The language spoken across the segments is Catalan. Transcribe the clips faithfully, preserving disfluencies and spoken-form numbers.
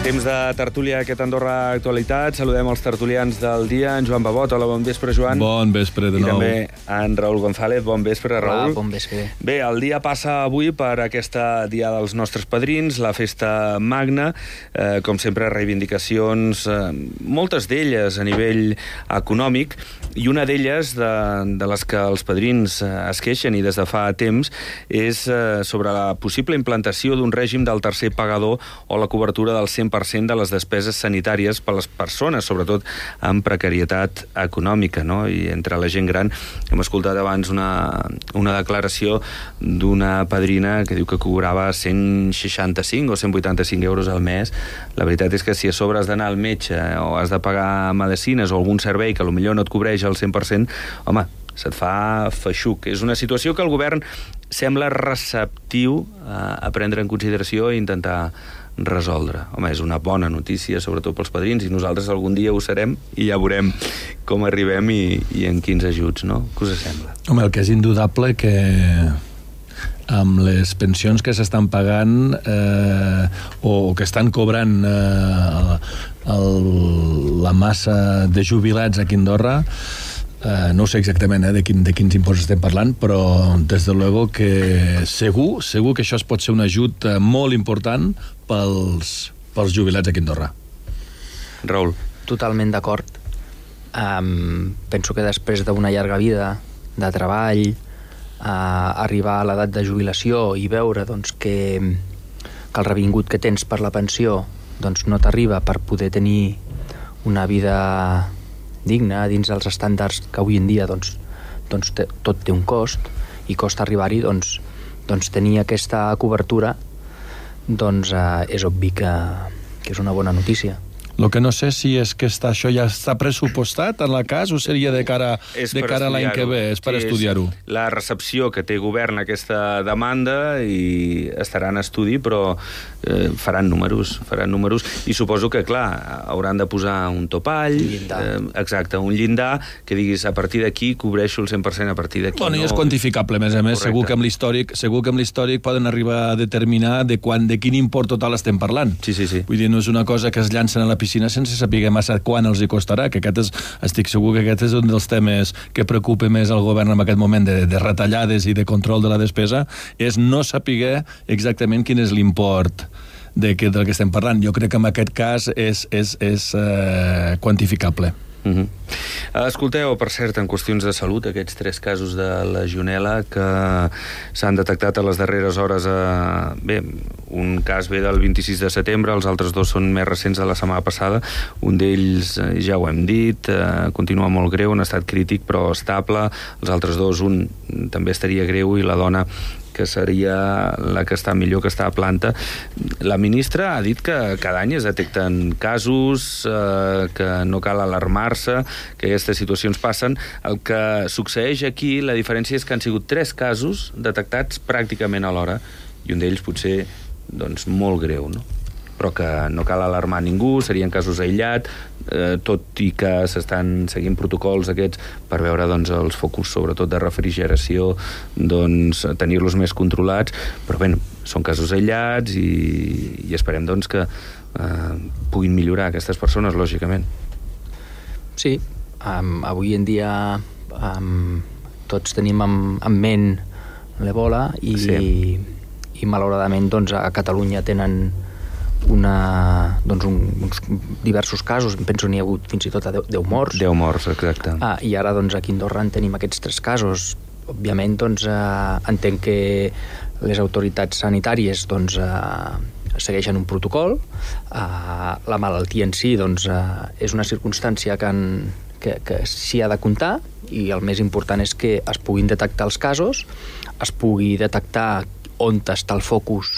Temps de tertúlia aquest Andorra Actualitat. Saludem els tertulians del dia. En Joan Babot. Hola, bon vespre, Joan. Bon vespre de nou. I també en Raül González. Bon vespre, Raül. Hola, bon vespre. Bé, el dia passa avui per aquesta dia dels nostres padrins, la festa magna. Eh, com sempre, reivindicacions, eh, moltes d'elles a nivell econòmic, i una d'elles, de, de les que els padrins es queixen i des de fa temps, és eh, sobre la possible implantació d'un règim del tercer pagador o la cobertura del cent per cent de les despeses sanitàries per a les persones, sobretot amb precarietat econòmica, no? I entre la gent gran hem escoltat abans una, una declaració d'una padrina que diu que cobrava cent seixanta-cinc o cent vuitanta-cinc euros al mes. La veritat és que si a sobre has d'anar al metge o has de pagar medicines o algun servei que potser no et cobreix al cent per cent, home, se't fa feixuc. És una situació que el govern sembla receptiu a, a prendre en consideració i intentar resoldre. Home, és una bona notícia, sobretot pels padrins, i nosaltres algun dia ho serem i ja veurem com arribem i, i en quins ajuts, no? Què us sembla? Home, el que és indudable que amb les pensions que s'estan pagant eh, o que estan cobrant eh, el, la massa de jubilats aquí a Andorra, Uh, no sé exactament eh, de, quin, de quins impostos estem parlant, però des de luego que segur, segur que això es pot ser un ajut uh, molt important pels, pels jubilats aquí a Andorra. Raül. Totalment d'acord. Um, penso que després d'una llarga vida de treball, uh, arribar a l'edat de jubilació i veure doncs, que, que el revingut que tens per la pensió doncs, no t'arriba per poder tenir una vida digna dins dels estàndards que avui en dia doncs, doncs te, tot té un cost i costa arribar-hi, doncs, doncs tenir aquesta cobertura doncs eh, és obvi que, que és una bona notícia. El que no sé si és que està, això ja està pressupostat en la cas o seria de cara, de cara a l'any que ve, és per sí, estudiar-ho. És la recepció que té govern aquesta demanda i estarà en estudi, però eh, faran números, faran números i suposo que, clar, hauran de posar un topall, eh, exacte, un llindar que diguis a partir d'aquí cobreixo el cent per cent, a partir d'aquí bueno, no. I és quantificable, a més a més, correcte. Segur que amb l'històric segur que amb l'històric poden arribar a determinar de, quan, de quin import total estem parlant. Sí, sí, sí. Vull dir, no és una cosa que es llancen a la piscina sense saber massa quan els hi costarà, que aquest és, estic segur que aquest és un dels temes que preocupa més el govern en aquest moment de, de retallades i de control de la despesa, és no saber exactament quin és l'import de que, del que estem parlant. Jo crec que en aquest cas és, és, és eh, quantificable. Uh-huh. Escolteu, per cert, en qüestions de salut, aquests tres casos de legionel·la que s'han detectat a les darreres hores. A... Bé, un cas ve del vint-i-sis de setembre, els altres dos són més recents de la setmana passada. Un d'ells, ja ho hem dit, eh, continua molt greu, en estat crític però estable. Els altres dos, un també estaria greu i la dona que seria la que està millor, que està a planta. La ministra ha dit que cada any es detecten casos, eh, que no cal alarmar-se, que aquestes situacions passen. El que succeeix aquí, la diferència és que han sigut tres casos detectats pràcticament alhora, i un d'ells potser doncs, molt greu, no? Però que no cal alarmar ningú, serien casos aïllats, eh, tot i que s'estan seguint protocols aquests per veure doncs, els focus, sobretot de refrigeració, doncs, tenir-los més controlats, però bé, són casos aïllats i, i esperem doncs, que eh, puguin millorar aquestes persones, lògicament. Sí, um, avui en dia um, tots tenim en, en ment l'Ebola i, sí. i, i malauradament doncs, a Catalunya tenen una, doncs un, uns diversos casos, penso n'hi ha hagut fins i tot a deu morts. deu morts, exacte. Ah, I ara doncs, aquí a Andorra en tenim aquests tres casos. Òbviament doncs, eh, entenc que les autoritats sanitàries doncs, eh, segueixen un protocol. Eh, la malaltia en si doncs, eh, és una circumstància que, en, que, que s'hi ha de comptar, i el més important és que es puguin detectar els casos, es pugui detectar on està el focus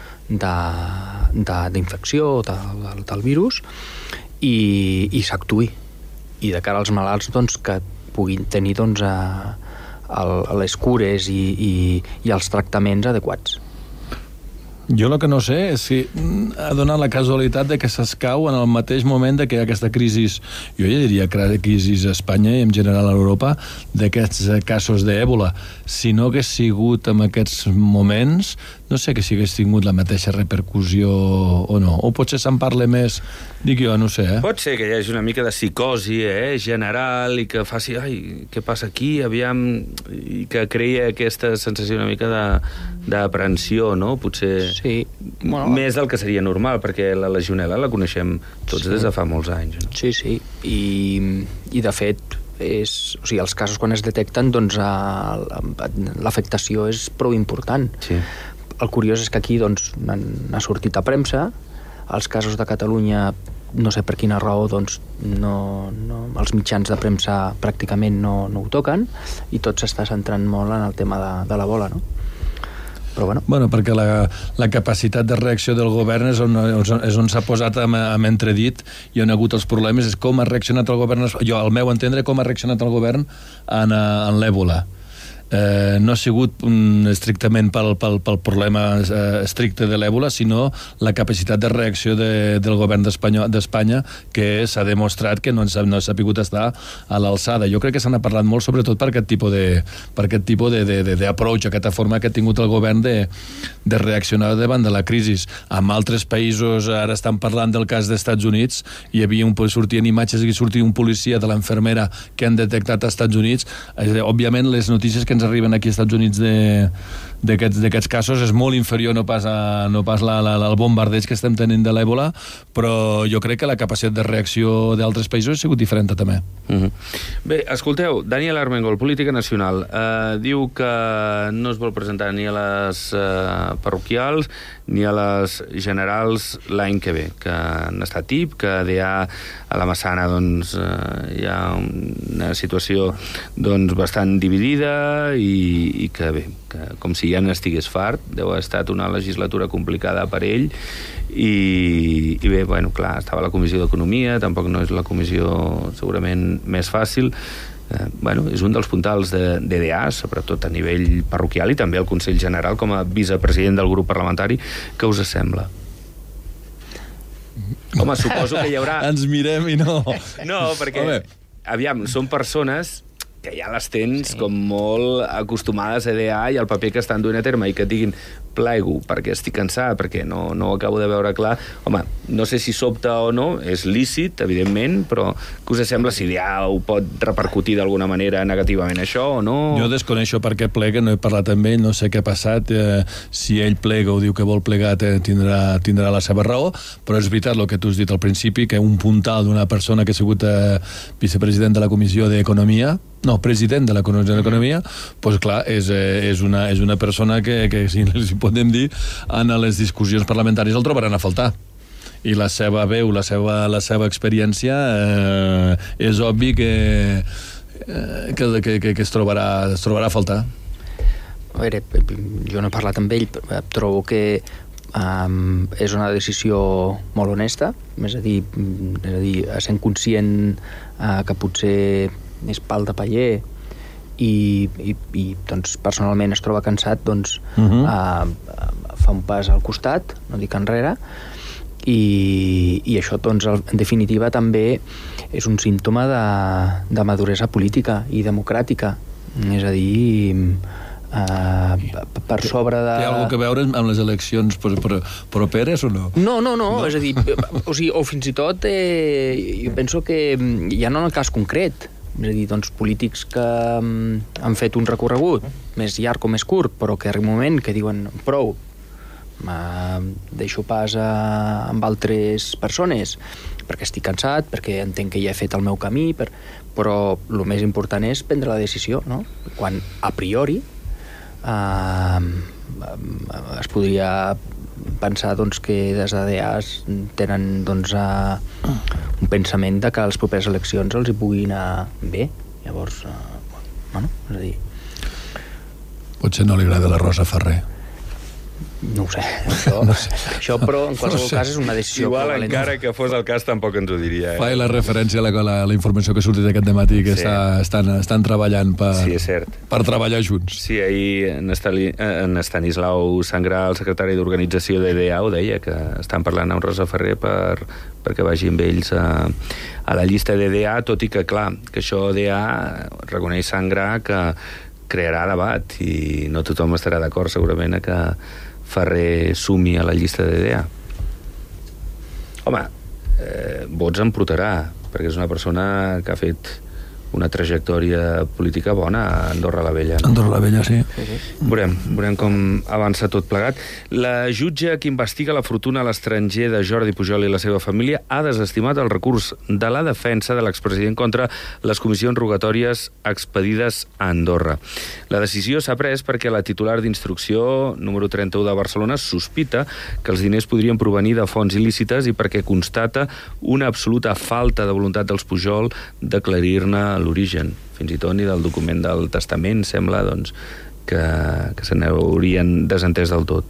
d'infecció de, de, del, del virus i, i s'actuï, i de cara als malalts doncs, que puguin tenir doncs, a, a les cures i, i, i els tractaments adequats. Jo el que no sé és si ha donat la casualitat de que s'escau en el mateix moment de que hi ha aquesta crisi, jo ja diria crisi a Espanya i en general a Europa, d'aquests casos d'èbola. Si no hagués sigut en aquests moments, no sé que si hagués tingut la mateixa repercussió o no. O potser se'n parla més, dic jo, no sé. Eh? Pot ser que hi hagi una mica de psicosi eh, general i que faci, ai, què passa aquí, aviam, i que creï aquesta sensació una mica d'aprensió, no? Potser sí. Bueno, més del que seria normal, perquè la legionel·la la coneixem tots sí. des de fa molts anys. No? Sí, sí, i, i de fet és, o sigui, els casos quan es detecten doncs l'afectació és prou important. Sí. El curiós és que aquí doncs n'ha sortit a premsa, els casos de Catalunya no sé per quina raó doncs no, no, els mitjans de premsa pràcticament no, no ho toquen i tot s'està centrant molt en el tema de, de l'Ebola, no? Però bueno. Bueno, perquè la, la capacitat de reacció del govern és on, és on s'ha posat amb, amb entredit i on ha hagut els problemes, és com ha reaccionat el govern, jo al meu entendre, com ha reaccionat el govern en, en l'èbola. Eh, no ha sigut um, estrictament pel, pel, pel problema eh, estricte de l'èbola, sinó la capacitat de reacció de, del govern d'Espanya, que s'ha demostrat que no s'ha no sapigut estar a l'alçada. Jo crec que se n'ha parlat molt, sobretot per aquest tipus de per aquest tipus de, de, de, d'approach, aquesta forma que ha tingut el govern de, de reaccionar davant de la crisi. En altres països, ara estan parlant del cas dels Estats Units, hi havia un, sortien imatges i sortia un policia de l'enfermera que han detectat als Estats Units. Eh, òbviament, les notícies que ens arriben aquí als Estats Units d'aquests casos és molt inferior, no pas, a, no pas la, la, el bombardeig que estem tenint de l'èbola, però jo crec que la capacitat de reacció d'altres països ha sigut diferent també. Uh-huh. Bé, escolteu, Daniel Armengol, Política Nacional, eh, diu que no es vol presentar ni a les eh, parroquials ni a les generals l'any que ve, que han estat tip, que D A a la Massana doncs, eh, hi ha una situació doncs, bastant dividida i, i que bé, que com si ja n'estigués fart, deu haver estat una legislatura complicada per ell i, i bé, bueno, clar, estava a la Comissió d'Economia, tampoc no és la comissió segurament més fàcil. Eh, bueno, és un dels puntals de, de D A, sobretot a nivell parroquial i també al Consell General com a vicepresident del grup parlamentari. Què us sembla? Home, suposo que hi haurà... Ens mirem i no... No, perquè, Home. aviam, són persones que ja les tens sí. com molt acostumades a D A i al paper que estan duent a terme i que et diguin plego perquè estic cansat, perquè no, no ho acabo de veure clar. Home, no sé si sobta o no, és lícit, evidentment, però què us sembla si D A ho pot repercutir d'alguna manera negativament això o no? Jo desconeixo per què plega, no he parlat amb ell, no sé què ha passat, eh, si ell plega o diu que vol plegar tindrà, tindrà la seva raó, però és veritat el que tu has dit al principi, que un puntal d'una persona que ha sigut eh, vicepresident de la Comissió d'Economia, no, president de la Comissió d'Economia, doncs clar, és, és, una, és una persona que, que si, si podem dir, en les discussions parlamentàries el trobaran a faltar. I la seva veu, la seva, la seva experiència, eh, és obvi que, eh, que, que, que, que es, trobarà, es trobarà a faltar. A veure, jo no he parlat amb ell, però trobo que um, és una decisió molt honesta, és a dir, és a dir sent conscient uh, que potser és pal de paller i, i, i doncs, personalment es troba cansat, doncs uh-huh. uh, fa un pas al costat, no dic enrere, i, i això doncs, en definitiva també és un símptoma de, de maduresa política i democràtica, és a dir, uh, per sobre de... Té alguna cosa a veure amb les eleccions properes o no? No, no, no, no. És a dir, o, sigui, o fins i tot eh, jo penso que ja no en el cas concret, és a dir, doncs, polítics que um, han fet un recorregut més llarg o més curt, però que arriba un moment que diuen prou, uh, deixo pas a, amb altres persones perquè estic cansat, perquè entenc que ja he fet el meu camí, per... però el més important és prendre la decisió, no? Quan a priori uh, es podria pensar doncs, que des de D A tenen doncs, uh, un pensament de que a les properes eleccions els hi pugui anar bé. Llavors, uh, bueno, és a dir... Potser no li agrada la Rosa Ferrer. No ho sé, això, no sé. Això però en qualsevol no sé. cas és una decisió. Igual encara que fos el cas tampoc ens ho diria. Eh? Fa la referència a la, la, la informació que ha sortit aquest dematí, que sí. està, estan, estan treballant per, sí, és cert. per treballar junts. Sí, ahir en, Estali, en Estanislau Sangrà, el secretari d'organització de D E A, ho deia, que estan parlant amb Rosa Ferrer per, perquè vagi amb ells a, a la llista de D E A, tot i que, clar, que això D E A reconeix Sangrà que crearà debat i no tothom estarà d'acord segurament a que Ferrer sumi a la llista de D E A. Home, eh, vots en portarà, perquè és una persona que ha fet una trajectòria política bona a Andorra la Vella. No? Andorra la Vella, sí. sí, sí. Veurem, veurem com avança tot plegat. La jutge que investiga la fortuna a l'estranger de Jordi Pujol i la seva família ha desestimat el recurs de la defensa de l'expresident contra les comissions rogatòries expedides a Andorra. La decisió s'ha pres perquè la titular d'instrucció número trenta-u de Barcelona sospita que els diners podrien provenir de fonts il·lícites i perquè constata una absoluta falta de voluntat dels Pujol d'aclarir-ne l'origen, fins i tot ni del document del testament sembla doncs, que, que se n'haurien desentès del tot.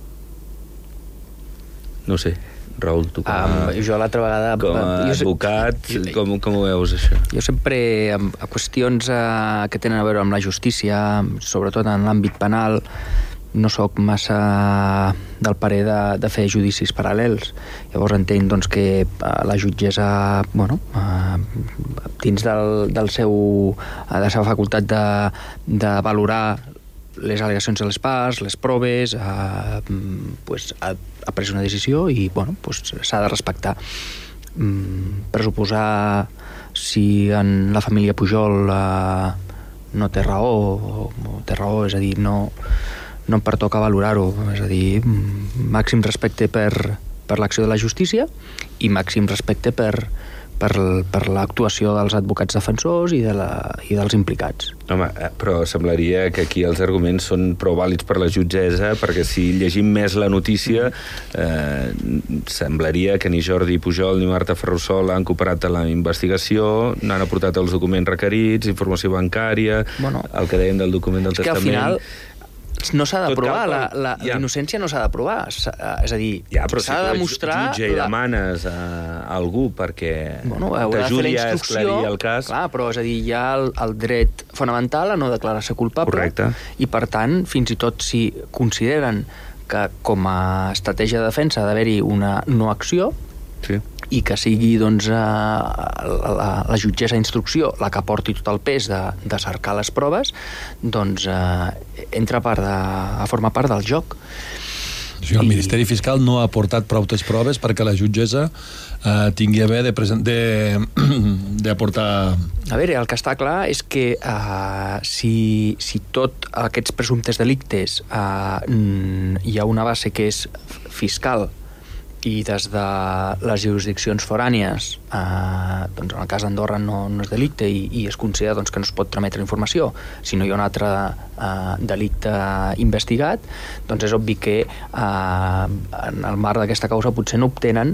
No sé, Raül, tu com a, um, jo l'altra vegada com a advocat, jo, com, com ho veus això? Jo sempre a qüestions uh, que tenen a veure amb la justícia, sobretot en l'àmbit penal, no sóc massa del parer de, de fer judicis paral·lels. Llavors entenc doncs, que la jutgessa, bueno, eh, dins del, del seu, de la seva facultat de, de valorar les al·legacions de les parts, les proves, eh, pues, ha, ha pres una decisió i bueno, pues, s'ha de respectar. Mm, pressuposar si en la família Pujol eh, no té raó, o, o té raó, és a dir, no... no em pertoca valorar-ho, és a dir, màxim respecte per, per l'acció de la justícia i màxim respecte per, per, per l'actuació dels advocats defensors i, de la, i dels implicats. Home, però semblaria que aquí els arguments són prou vàlids per la jutgessa, perquè si llegim més la notícia eh, semblaria que ni Jordi Pujol ni Marta Ferrusola han cooperat a la investigació, no han aportat els documents requerits, informació bancària, bueno, el que dèiem del document del testament... al final no s'ha de provar, la, la, ja. la innocència no s'ha de provar, és a dir, ja, s'ha de demostrar... jutge i la... demanes a algú perquè bueno, t'ajudi a esclarir el cas... Clar, però és a dir, hi ha el, el dret fonamental a no declarar-se culpable. Correcte. I per tant, fins i tot si consideren que com a estratègia de defensa ha d'haver-hi una no acció, sí, i que sigui doncs, la, la, la jutgessa d'instrucció la que porti tot el pes de, de cercar les proves, doncs eh, entra part de, a formar part del joc. O sigui, el I... Ministeri Fiscal no ha aportat prou proves perquè la jutgessa eh, tingui a bé d'aportar... A veure, el que està clar és que eh, si, si tot aquests presumptes delictes eh, hi ha una base que és fiscal i des de les jurisdiccions forànies, eh, doncs en el cas d'Andorra no, no és delicte i, i es considera doncs, que no es pot trametre informació si no hi ha un altre eh, delicte investigat, doncs és obvi que eh, en el marc d'aquesta causa potser no obtenen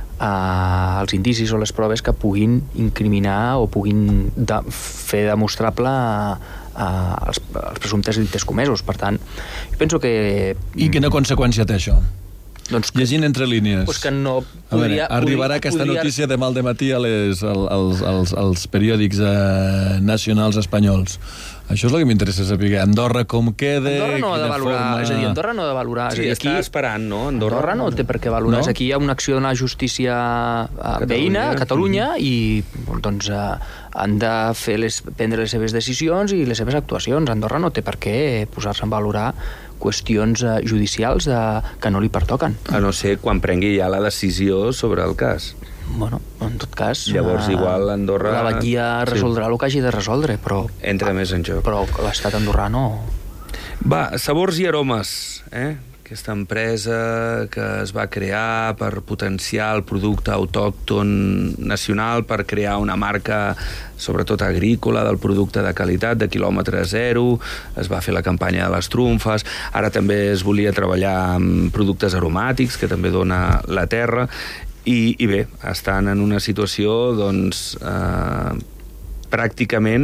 eh, els indicis o les proves que puguin incriminar o puguin de, fer demostrable eh, els, els presumptes delictes comesos. Per tant, jo penso que... I quina conseqüència té això? Doncs que, llegint entre línies. Pues que no podria, a veure, arribarà podria, aquesta podria... notícia de mal de matí a les, als, als, als periòdics eh, nacionals espanyols. Això és el que m'interessa saber. Andorra com queda... Andorra no ha de valorar, forma... és a dir, Andorra no ha de valorar. Sí, és a dir, aquí, està esperant, no? Andorra, Andorra no té per què valorar. No? Aquí hi ha una acció de la justícia veïna a Catalunya mm-hmm. i doncs eh, han de fer les, prendre les seves decisions i les seves actuacions. Andorra no té per què posar-se a valorar qüestions eh, judicials de, que no li pertoquen. A no ser quan prengui ja la decisió sobre el cas. Bueno, en tot cas... Llavors, eh, igual, Andorra... La batllia resoldrà sí. el que hagi de resoldre, però... Entra més en joc. Però l'estat andorrà no... Va, sabors i aromes, eh? Aquesta empresa que es va crear per potenciar el producte autòcton nacional, per crear una marca, sobretot agrícola, del producte de qualitat, de quilòmetre zero, es va fer la campanya de les trumfes, ara també es volia treballar amb productes aromàtics, que també dona la terra, i, i bé, estan en una situació, doncs, eh, pràcticament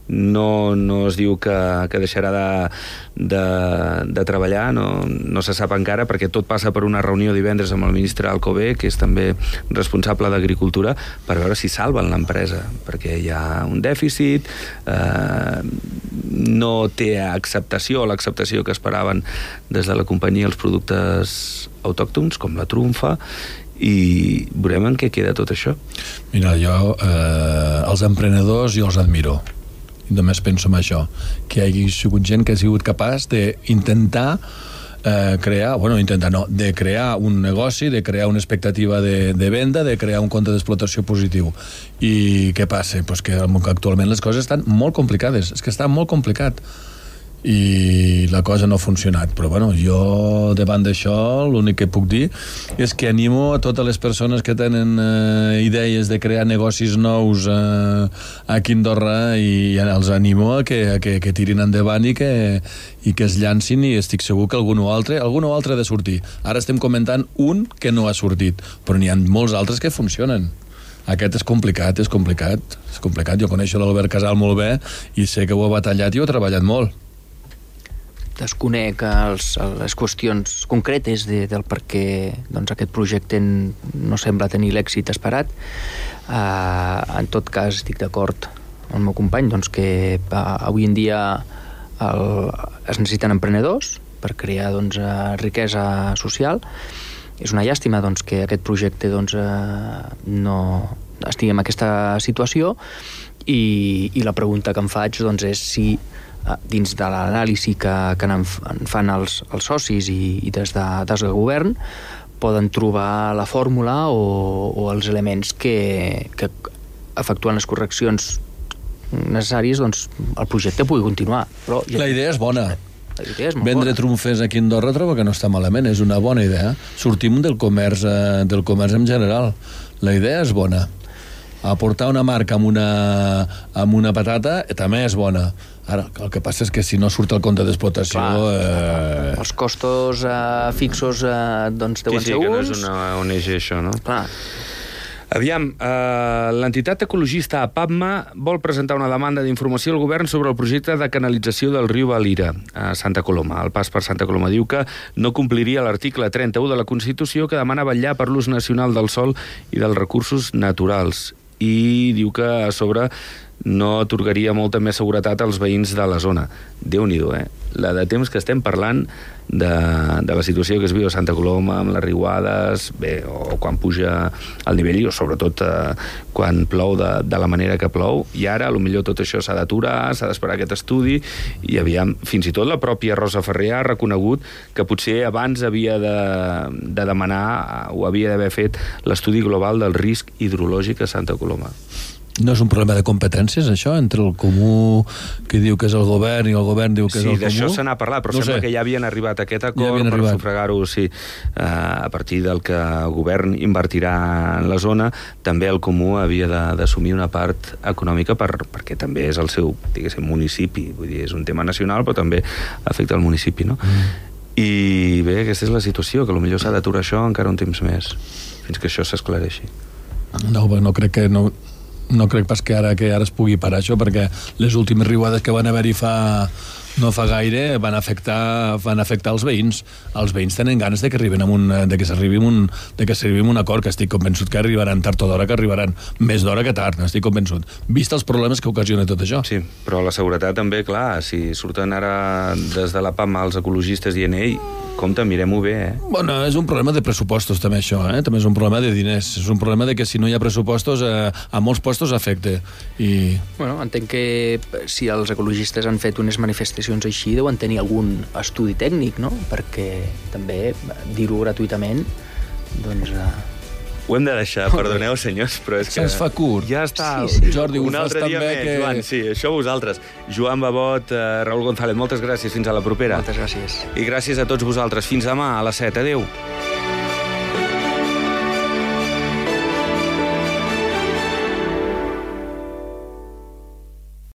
no, no es diu que, que deixarà de, de, de treballar, no, no se sap encara, perquè tot passa per una reunió divendres amb el ministre Alcover, que és també responsable d'Agricultura, per veure si salven l'empresa, perquè hi ha un dèficit, eh, no té acceptació, l'acceptació que esperaven des de la companyia els productes autòctons, com la trumfa, i veurem en què queda tot això. Mira, jo eh, els emprenedors jo els admiro, i només penso en això, que hi hagi sigut gent que ha sigut capaç d'intentar eh, crear, bueno, intentar no, de crear un negoci, de crear una expectativa de, de venda, de crear un compte d'explotació positiu. I què passa? Pues que actualment les coses estan molt complicades, és que està molt complicat, i la cosa no ha funcionat. Però bueno, jo davant d'això l'únic que puc dir és que animo a totes les persones que tenen eh, idees de crear negocis nous eh, aquí a Andorra, i els animo a que, a que, que tirin endavant i que, i que es llancin, i estic segur que algun o altre algun o altre ha de sortir. Ara estem comentant un que no ha sortit, però n'hi ha molts altres que funcionen. Aquest és complicat, és complicat, és complicat. Jo coneixo l'Albert Casal molt bé i sé que ho ha batallat i ho ha treballat molt. Desconec els, les qüestions concretes de, del per què doncs, aquest projecte no sembla tenir l'èxit esperat. Uh, en tot cas, estic d'acord amb el meu company doncs, que uh, avui en dia el, es necessiten emprenedors per crear doncs, uh, riquesa social. És una llàstima doncs, que aquest projecte doncs, uh, no estigui en aquesta situació, i, i la pregunta que em faig doncs, és si dins de l'anàlisi que, que en fan els, els socis i, i des, de, des del govern poden trobar la fórmula o, o els elements que, que efectuant les correccions necessàries doncs el projecte pugui continuar. Però ja... La idea és bona. La idea és molt Vendre bona. trumfes aquí a Andorra trobo que no està malament, és una bona idea. Sortim del comerç, eh, del comerç en general. La idea és bona. Aportar una marca amb una, amb una patata també és bona. Ara, el que passa és que si no surt el compte d'explotació... Eh... Els costos eh, fixos eh, doncs deuen sí, sí, ser uns. Sí, que no uns. és una O N G, això, no? Clar. Aviam, eh, l'entitat ecologista APAPMA vol presentar una demanda d'informació al govern sobre el projecte de canalització del riu Valira a Santa Coloma. El pas per Santa Coloma diu que no compliria l'article trenta-u de la Constitució, que demana vetllar per l'ús nacional del sòl i dels recursos naturals. I diu que a sobre no atorgaria molta més seguretat als veïns de la zona. Déu-n'hi-do, eh? La de temps que estem parlant de, de la situació que es viu a Santa Coloma, amb les riuades, bé, o quan puja el nivell, o sobretot eh, quan plou de, de la manera que plou, i ara, potser tot això s'ha d'aturar, s'ha d'esperar aquest estudi, i aviam, fins i tot la pròpia Rosa Ferrer ha reconegut que potser abans havia de, de demanar, o havia d'haver fet l'estudi global del risc hidrològic a Santa Coloma. No és un problema de competències, això, entre el comú que diu que és el govern i el govern diu que sí, és el comú? Sí, d'això se n'ha parlat, però no sembla sé. que ja havien arribat a aquest acord ja per arribat. sufragar-ho, sí, uh, a partir del que el govern invertirà en la zona, també el comú havia d'assumir una part econòmica per, perquè també és el seu, diguéssim, municipi, vull dir, és un tema nacional, però també afecta el municipi, no? Mm. I bé, aquesta és la situació, que potser s'ha d'aturar això encara un temps més, fins que això s'esclareixi. No, no crec que... No... No crec pas que ara que ara es pugui parar això, perquè les últimes riuades que van haver-hi fa no fa gaire van afectar van afectar els veïns. Els veïns tenen ganes de que arriben a un de que s'arribi un de que s'arribi un acord, que estic convençut que arribaran tard o d'hora, que arribaran més d'hora que tard, estic convençut. Vist els problemes que ocasiona tot això. Sí, però la seguretat també, clar, si surten ara des de la PAMA els ecologistes dient, ei, compte, mirem-ho bé, eh? Bueno, és un problema de pressupostos també això, eh? També és un problema de diners, és un problema de que si no hi ha pressupostos eh, a molts postos afecta. I... Bueno, entenc que si els ecologistes han fet unes manifestacions així deuen tenir algun estudi tècnic, no? Perquè també dir-ho gratuïtament, doncs... Eh... Ho hem de deixar, perdoneu, senyors, però és que... Se'ns fa curt. Ja està. Sí, sí. Jordi, un altre dia més, que... Joan, sí, això vosaltres. Joan Babot, eh, Raül González, moltes gràcies, fins a la propera. Moltes gràcies. I gràcies a tots vosaltres. Fins demà a les set. Adéu.